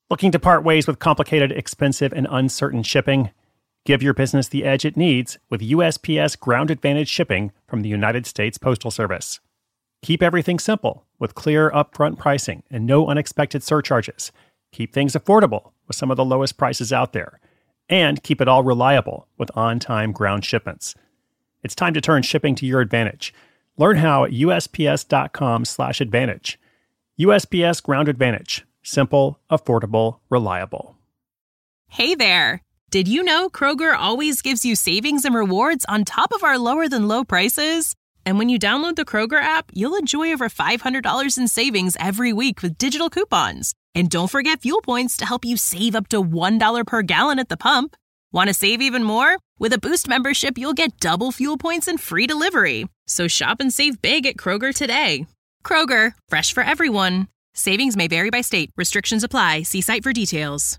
Looking to part ways with complicated, expensive, and uncertain shipping? Give your business the edge it needs with USPS Ground Advantage shipping from the United States Postal Service. Keep everything simple with clear upfront pricing and no unexpected surcharges. Keep things affordable with some of the lowest prices out there. And keep it all reliable with on-time ground shipments. It's time to turn shipping to your advantage. Learn how at USPS.com/advantage. USPS Ground Advantage. Simple, affordable, reliable. Hey there! Did you know Kroger always gives you savings and rewards on top of our lower-than-low prices? And when you download the Kroger app, you'll enjoy over $500 in savings every week with digital coupons. And don't forget fuel points to help you save up to $1 per gallon at the pump. Want to save even more? With a Boost membership, you'll get double fuel points and free delivery. So shop and save big at Kroger today. Kroger, fresh for everyone. Savings may vary by state. Restrictions apply. See site for details.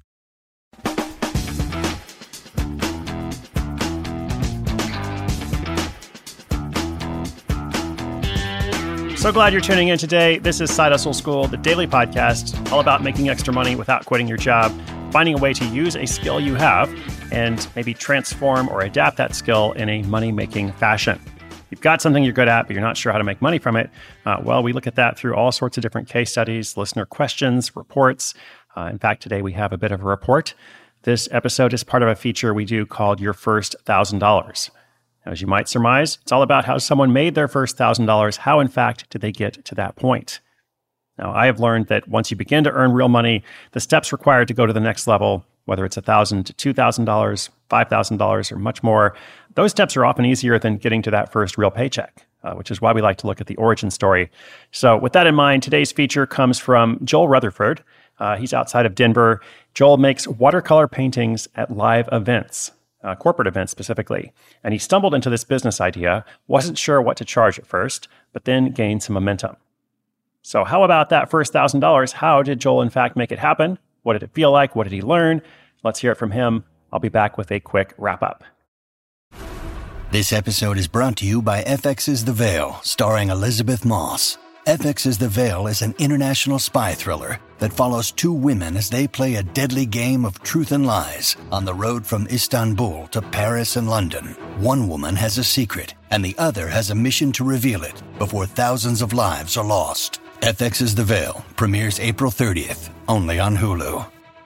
So glad you're tuning in today. This is Side Hustle School, the daily podcast all about making extra money without quitting your job, finding a way to use a skill you have and maybe transform or adapt that skill in a money-making fashion. You've got something you're good at, but you're not sure how to make money from it. Well, we look at that through all sorts of different case studies, listener questions, reports. In fact, today we have a bit of a report. This episode is part of a feature we do called Your First $1,000. As you might surmise, it's all about how someone made their first $1,000. How, in fact, did they get to that point? Now, I have learned that once you begin to earn real money, the steps required to go to the next level, whether it's $1,000 to $2,000, $5,000, or much more, those steps are often easier than getting to that first real paycheck, which is why we like to look at the origin story. So with that in mind, today's feature comes from Joel Rutherford. He's outside of Denver. Joel makes watercolor paintings at live events. Corporate events specifically. And he stumbled into this business idea, wasn't sure what to charge at first, but then gained some momentum. So how about that first $1,000? How did Joel in fact make it happen? What did it feel like? What did he learn? Let's hear it from him. I'll be back with a quick wrap up. This episode is brought to you by FX's The Veil, starring Elizabeth Moss. FX's The Veil is an international spy thriller that follows two women as they play a deadly game of truth and lies on the road from Istanbul to Paris and London. One woman has a secret, and the other has a mission to reveal it before thousands of lives are lost. FX's The Veil premieres April 30th, only on Hulu.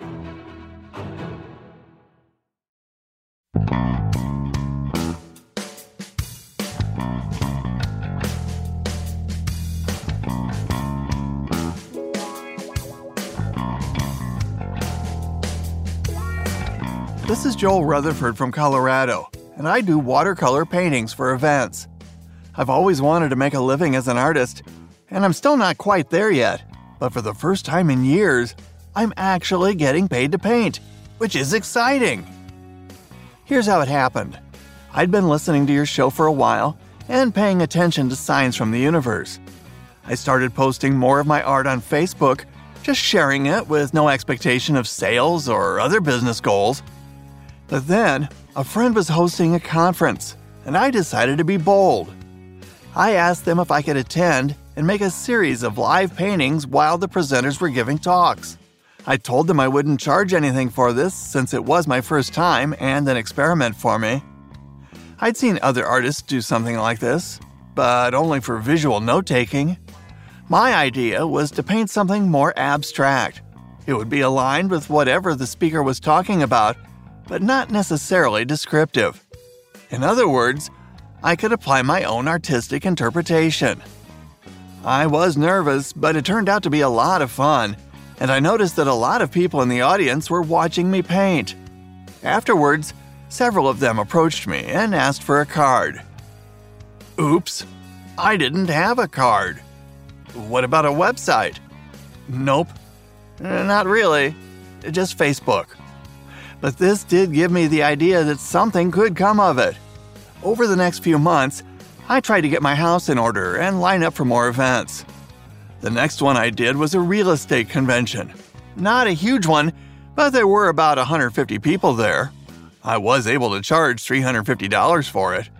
This is Joel Rutherford from Colorado, and I do watercolor paintings for events. I've always wanted to make a living as an artist, and I'm still not quite there yet, but for the first time in years, I'm actually getting paid to paint, which is exciting. Here's how it happened. I'd been listening to your show for a while and paying attention to signs from the universe. I started posting more of my art on Facebook, just sharing it with no expectation of sales or other business goals. But then, a friend was hosting a conference, and I decided to be bold. I asked them if I could attend and make a series of live paintings while the presenters were giving talks. I told them I wouldn't charge anything for this since it was my first time and an experiment for me. I'd seen other artists do something like this, but only for visual note-taking. My idea was to paint something more abstract. It would be aligned with whatever the speaker was talking about, but not necessarily descriptive. In other words, I could apply my own artistic interpretation. I was nervous, but it turned out to be a lot of fun, and I noticed that a lot of people in the audience were watching me paint. Afterwards, several of them approached me and asked for a card. Oops, I didn't have a card. What about a website? Nope, not really, just Facebook. But this did give me the idea that something could come of it. Over the next few months, I tried to get my house in order and line up for more events. The next one I did was a real estate convention. Not a huge one, but there were about 150 people there. I was able to charge $350 for it.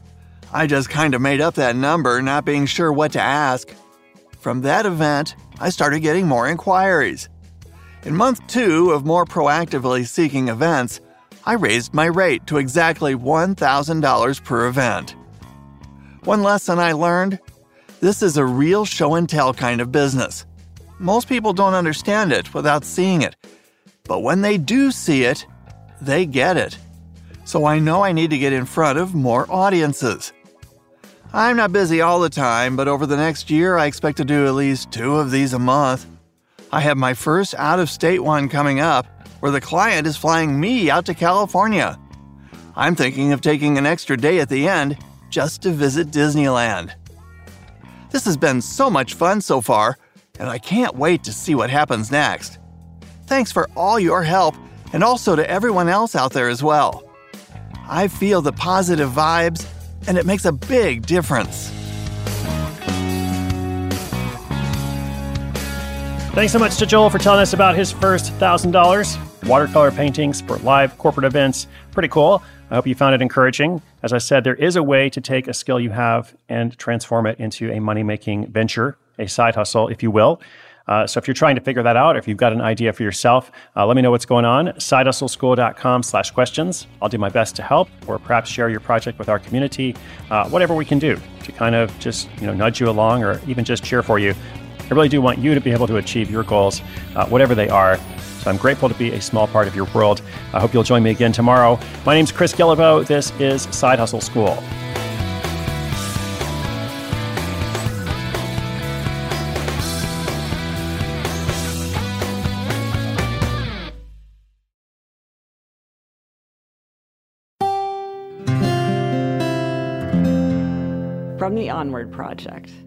I just kind of made up that number, not being sure what to ask. From that event, I started getting more inquiries. In month 2 of more proactively seeking events, I raised my rate to exactly $1,000 per event. One lesson I learned: this is a real show and tell kind of business. Most people don't understand it without seeing it, but when they do see it, they get it. So I know I need to get in front of more audiences. I'm not busy all the time, but over the next year I expect to do at least 2 of these a month. I have my first out-of-state one coming up, where the client is flying me out to California. I'm thinking of taking an extra day at the end just to visit Disneyland. This has been so much fun so far, and I can't wait to see what happens next. Thanks for all your help, and also to everyone else out there as well. I feel the positive vibes, and it makes a big difference. Thanks so much to Joel for telling us about his first $1,000. Watercolor paintings for live corporate events. Pretty cool. I hope you found it encouraging. As I said, there is a way to take a skill you have and transform it into a money-making venture, a side hustle, if you will. So if you're trying to figure that out, if you've got an idea for yourself, let me know what's going on. SideHustleSchool.com/questions. I'll do my best to help, or perhaps share your project with our community. Whatever we can do to kind of just nudge you along, or even just cheer for you. I really do want you to be able to achieve your goals, whatever they are. So I'm grateful to be a small part of your world. I hope you'll join me again tomorrow. My name's Chris Guillebeau. This is Side Hustle School. From the Onward Project.